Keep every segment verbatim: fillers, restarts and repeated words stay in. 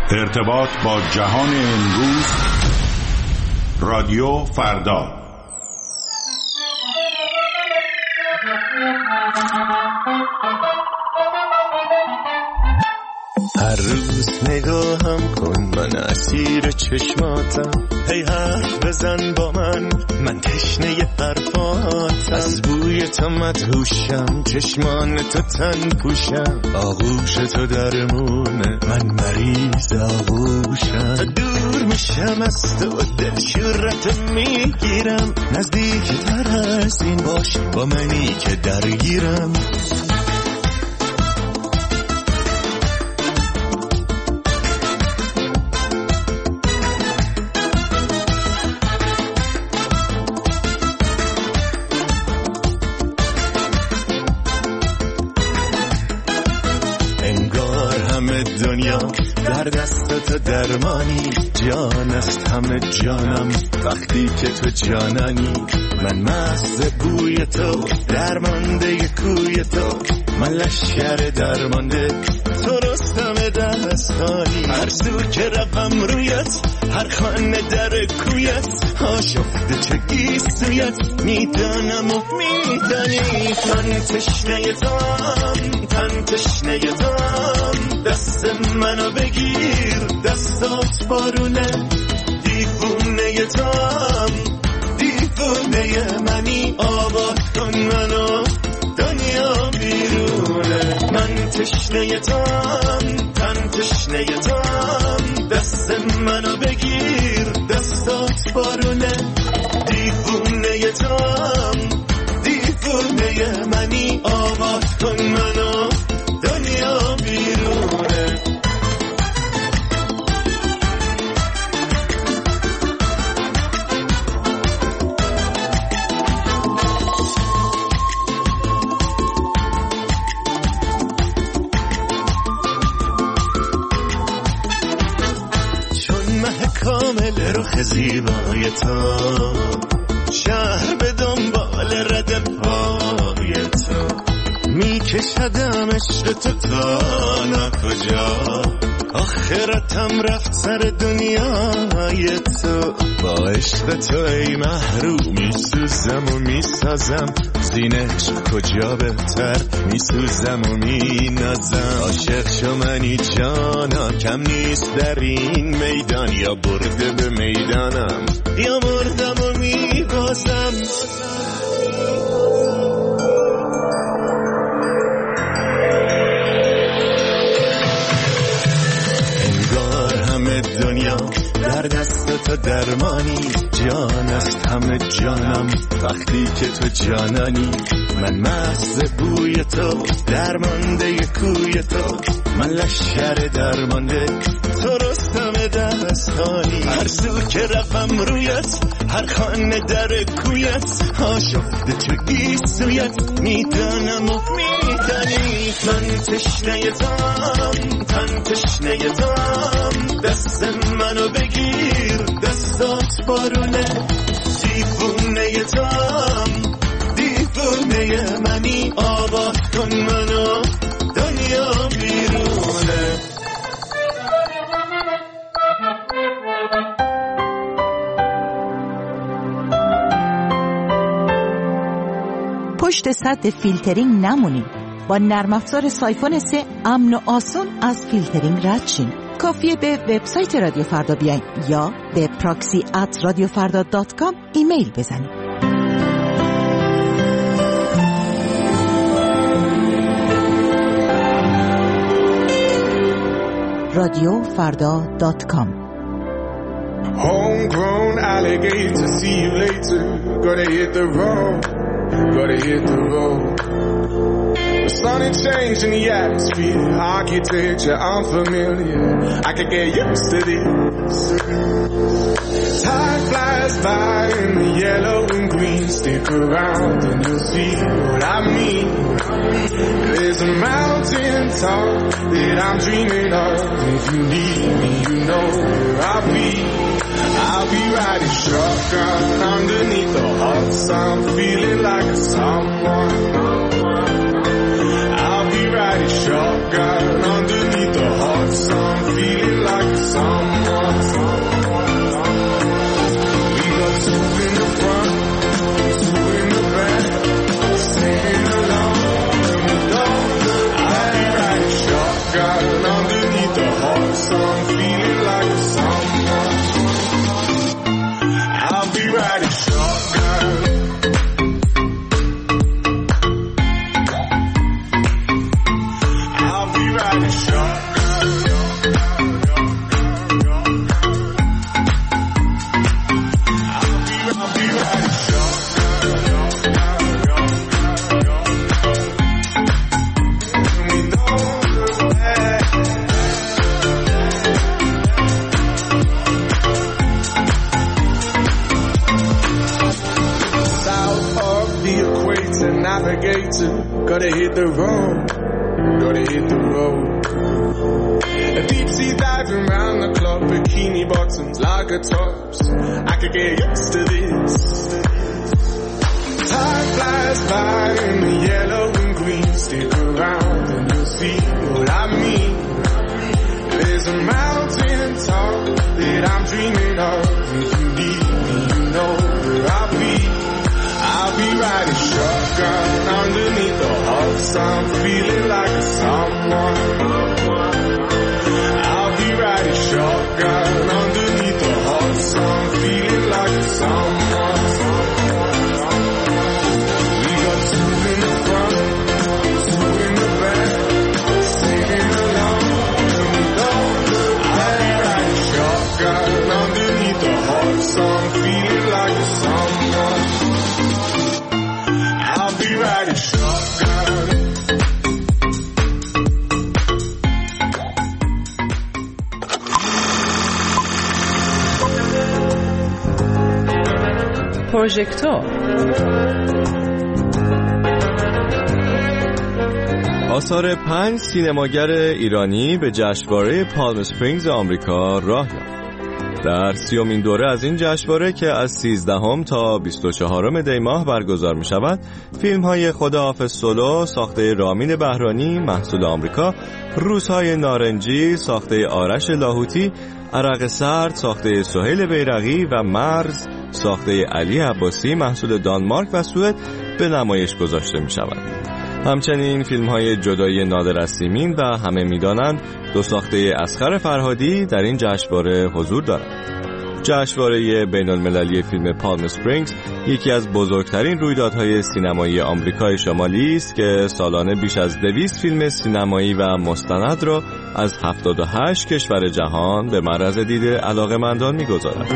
ارتباط با جهان امروز. رادیو فردا. هر روز نگاهم کن، من اسیر چشماتم. هی حرف بزن با من، من تشنه حرفاتم. از بوی تو مدهوشم، چشمان تو تن پوشم. آغوش تو درمونه، من مریض آغوشم. تا دور میشم از تو، دل شورت میگیرم. نزدیک تر از این باش، با منی که درگیرم. دنیا در دست تو درمانی، جان است همه جانم وقتی که تو جانانی. من مست بوی تو، درمانده کوی تو. من لشکر درمانده، تو رستم دستانی. هر سو که روم رویت، هر خانه در کویت. آشفته چه گیسویت، میدانم و میدانی. من تشنه توام، تن تشنه توام. دست منو بگیر، دستات بارونه. دیوونه توام، دیوونه منی. آواز کن منو، دنیا بیرونه. من تشنه توام، تن تشنه توام. دست منو بگیر، دستات بارونه. دیوونه توام، دیوونه منی. آواز کن منو، دنیا بیرونه. کامل رخ زیبای تو، شهر به دنبال رد پای تو. میکشدم عشق تو تا نکجا، آخرتم رفت سر دنیای تو. با عشق تو ای محروم میسوزم و میسازم. زین عشق کجا بهتر، میسوزم و مینازم. عاشق شو منی جانا، کم نیست در این میدان. یا برده به میدانم، یا مردم و میبازم. دنیا در دست تو درمانی، جان است همه جانم وقتی که تو جانانی. من مست بوی تو، درمانده کوی تو. من لشکر درمانده، تو رستم دستانی. هر سو که روم رویت، هر خانه در کویت. آشفته چه گیسویت، میدانم و میدانی. من تشنه توام، تن تشنه توام. دست منو بگیر، دستات بارونه. دیوونه توام، دیوونه منی. آواز کن منو، دنیا بیرونه. پشت سد فیلترینگ نمونید. با نرم افزار سایفون سه امن و آسون از فیلترینگ رد شین. کافیه به وبسایت رادیو فردا بیاین یا به پراکسی ات رادیو فردا دات کام ایمیل بزنید. رادیو فردا دات کام. Homegrown alligator, see you later. Gotta hit the road, gotta hit the road. The sun had changed in the atmosphere, architecture unfamiliar. I could get used to this. Time flies by in the yellow and green. Stick around and you'll see what I mean. There's a mountain top that I'm dreaming of. If you need me, you know where I'll be. I'll be riding shotgun underneath the hot sun, feeling like a someone. I'll be riding shotgun underneath the hot sun, feeling like a underneath the hot sun, feeling like a someone. I'll be riding shotgun. I'll be riding shotgun. I'll be, I'll be riding navigator, gotta hit the road, gotta hit the road. A deep sea diving round the clock, bikini bottoms, lager tops. I could get used to this. Time flies by in the yellow and green. Stick around and you'll see what I mean. There's a mountain top that I'm dreaming of. If you need me, you know where I'll be. I'll be riding shotgun underneath the hot sun, feeling like a someone. I'll be riding shotgun underneath the hot sun, feeling like a someone. We got two in the front, two in the back, singing along, and we don't look back. I'll be riding shotgun underneath the hot sun, feeling like a someone. I'll be riding shotgun. پروژکتور آثار پنج سینماگر ایرانی به جشنواره پالم اسپرینگز آمریکا راه یافت. در سیومین دوره از این جشنواره که از سیزدهم تا بیست و چهارم دی ماه برگزار می شود، فیلم های خداحافظ سولو ساخته رامین بهرانی محصول آمریکا، روزهای نارنجی ساخته آرش لاهوتی، عرق سرد ساخته سهیل بیرقی و مرز ساخته علی عباسی محصول دانمارک و سوئد به نمایش گذاشته می شود. همچنین فیلم های جدایی نادر از سیمین و همه می دانند دو ساخته اصغر فرهادی در این جشنواره حضور دارند. جشنواره بین المللی فیلم پالم اسپرینگز یکی از بزرگترین رویدادهای سینمایی آمریکای شمالی است که سالانه بیش از دویست فیلم سینمایی و مستند را از هفتاد و هشت کشور جهان به معرض دید علاقه‌مندان می‌گذارد.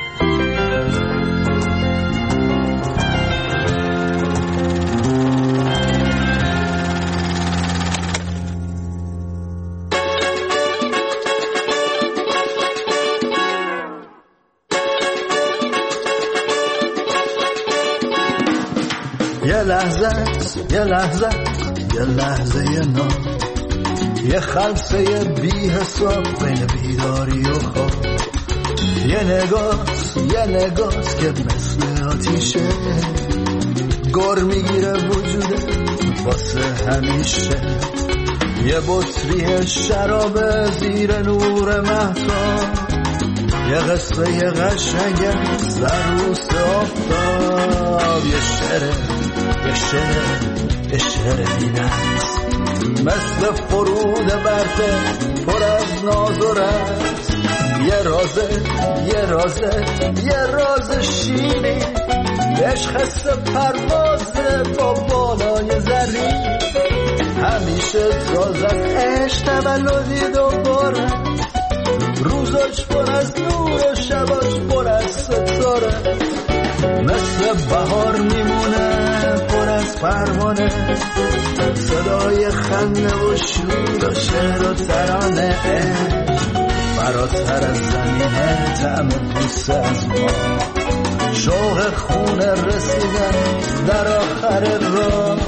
یه لحظه یه لحظه یه لحظه نام، یه خلصه بی حساب بین بیداری و خواب، یه نگاه یه نگاه که مثل آتیشه گر میگیره وجوده واسه همیشه، یه بطری شراب زیر نور مهتاب، یه قصه یه قشنگه سروس آفتاب، یه شعره یه شعر یه شعر بینست مثل فرود برفه پر از ناز و رز، یه رازه یه رازه یه راز شیرین، عشق حس پروازه با بالای زرین، همیشه ساز از عشق تولدی دوباره، روزاش پر از نور و شباش پر از ستاره، مثل بهار میمونه پر از پروانه، صدای خنده و شور و شعر و ترانه، فراتر از زمینه طعم بوسه از ما، شوق خونه رسیدن در آخر راه.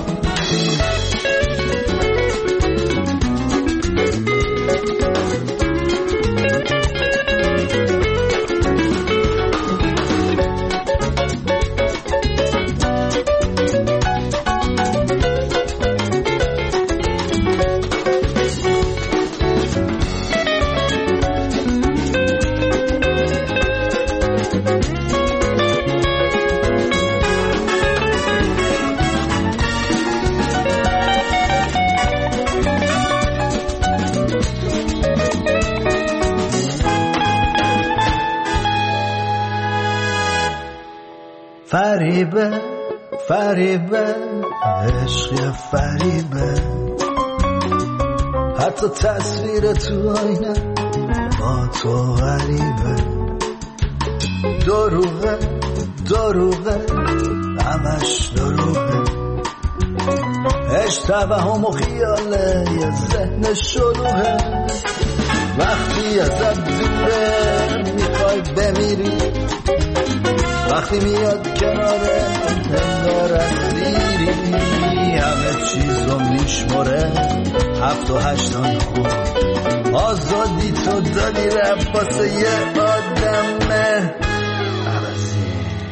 فریبه فریبه عشق فریبه، حتی تصویر تو آینه با تو غریبه. دروغه دروغه همش دروغه، عشق توهم و خیاله یه ذهن شلوغه. وقتی ازت دوره میخوای بمیری، وقتی میاد کناره انگار اسیری. همه چیزو میشمره هفت و هشتان خون، آزادی تو دادی رفت واسه یه آدمه عوضی.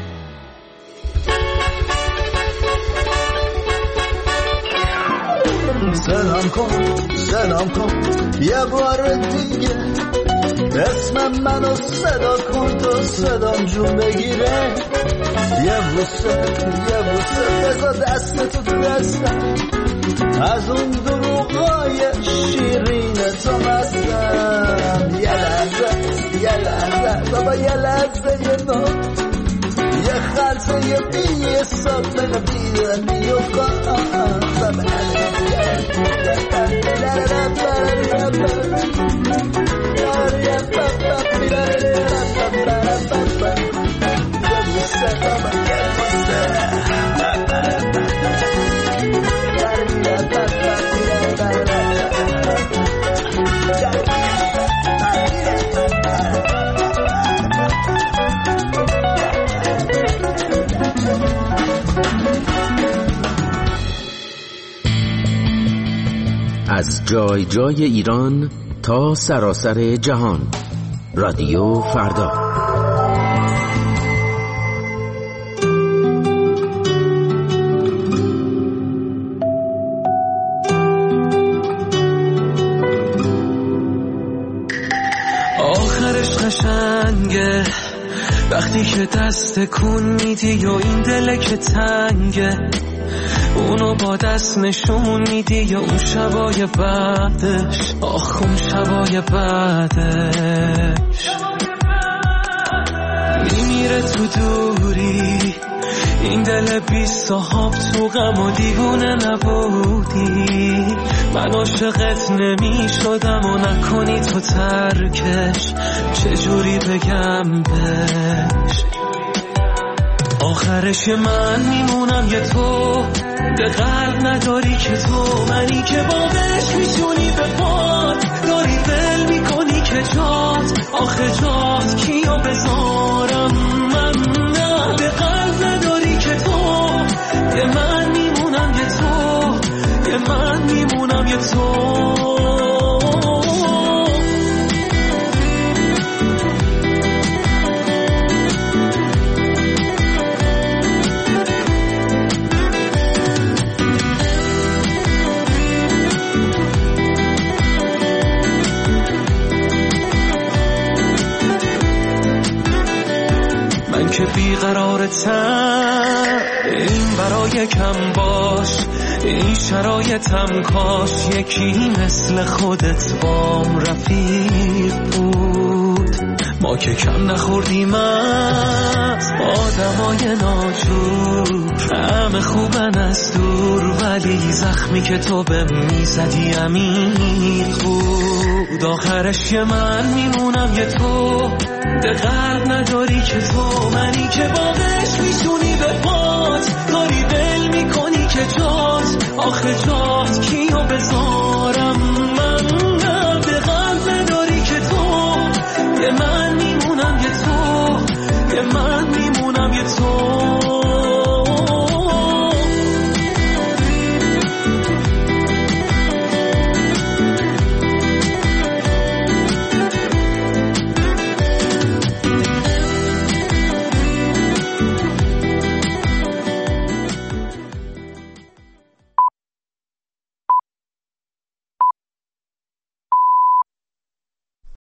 سلام کن سلام کن یه بار دیگه، اسم منو صدا کن تا صدام جون بگیره. یه بوسه یه بوسه بذار دستتو تو دستم، از اون دروغای شیرین تو مستم. یه لحظه یه لحظه بابا یه لحظه یه نو، یه خلصه یه بی یه صبح بیدن بیو کن از جای جای ایران تا سراسر جهان، رادیو فردا. آخرش قشنگه وقتی که دست کن میدی و این دل که تنگه، اونو با دست نشون میدی یا اون شبای بعدش، آخ اون شبای بعدش میمیره تو دوری. این دل بی صاحب تو غم و دیوونه نبودی، من عاشقت نمی شدم و نکنی تو ترکش، چجوری بگم بهش. آخرش من میمونم یه تو، به قلب نداری که تو، منی که باقش میتونی به پات، داری دل میکنی که جات، آخه جات کیو بذارم من. نه به قلب نداری که تو، یه من میمونم یه تو، یه من میمونم یه تو. که بیقرارتم این برای کم باش، این شرایطم کاش یکی مثل خودت بام رفیق بود. ما که کم نخوردیم از آدمای ناجور، همه خوبن از دور، ولی زخمی که تو به میزدی عمیق بود. آخرش یه من میمونم یه تو، به قلب نداری که تو، منی که باقش میتونی به پات، داری دل میکنی که جات، آخه جات کیو بذارم